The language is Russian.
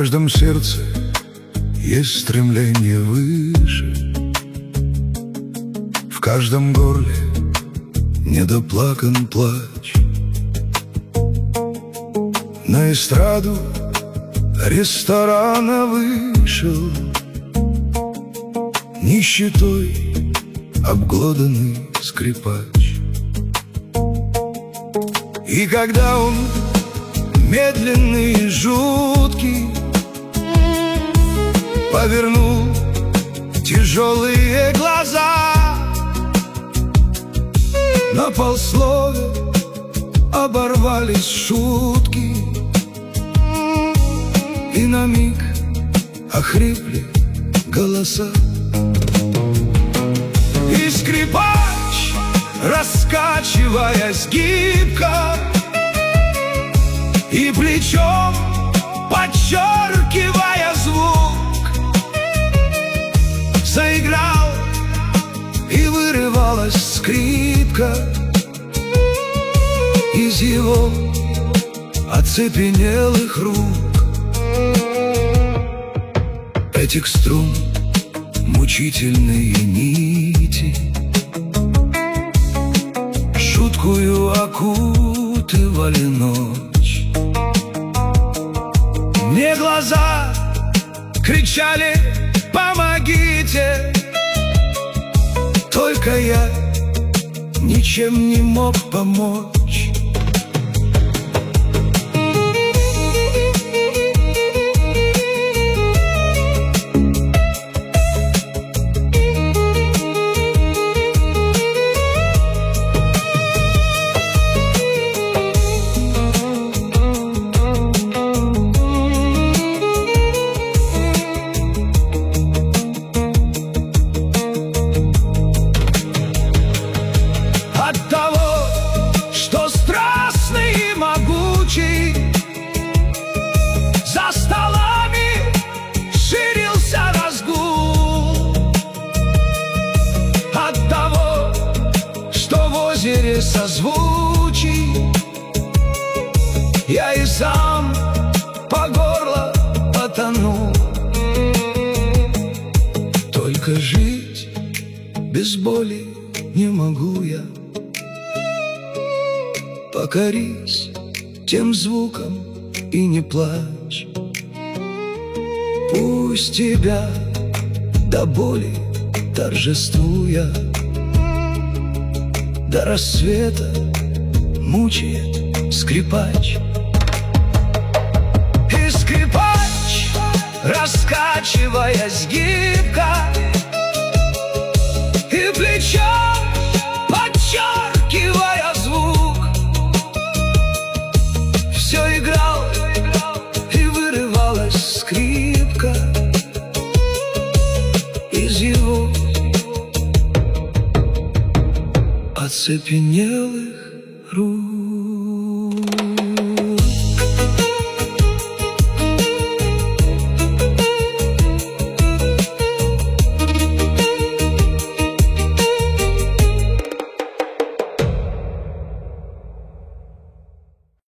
каждом сердце есть стремление выше, в каждом горле недоплакан плач. На эстраду ресторана вышел нищетой обглоданный скрипач. И когда он медленный и жуткий повернул тяжелые глаза, на полслове оборвались шутки, и на миг охрипли голоса. И скрипач, раскачиваясь гибко и плечом подчеркивая звук, заиграл, и вырывалась скрипка из его оцепенелых рук. Этих струн мучительные нити шуткую окутывали ночь. Мне глаза кричали: помогите! Только я ничем не мог помочь. За столами ширился разгул от того, что в озере созвучий я и сам по горло потонул. Только жить без боли не могу я. Покорись тем звуком и не плачь. Пусть тебя до боли торжествуя до рассвета мучает скрипач. И скрипач, раскачиваясь гибко и плечом подчеркивая звук, все играл, и вырывалась скрипка из его оцепенелых рук.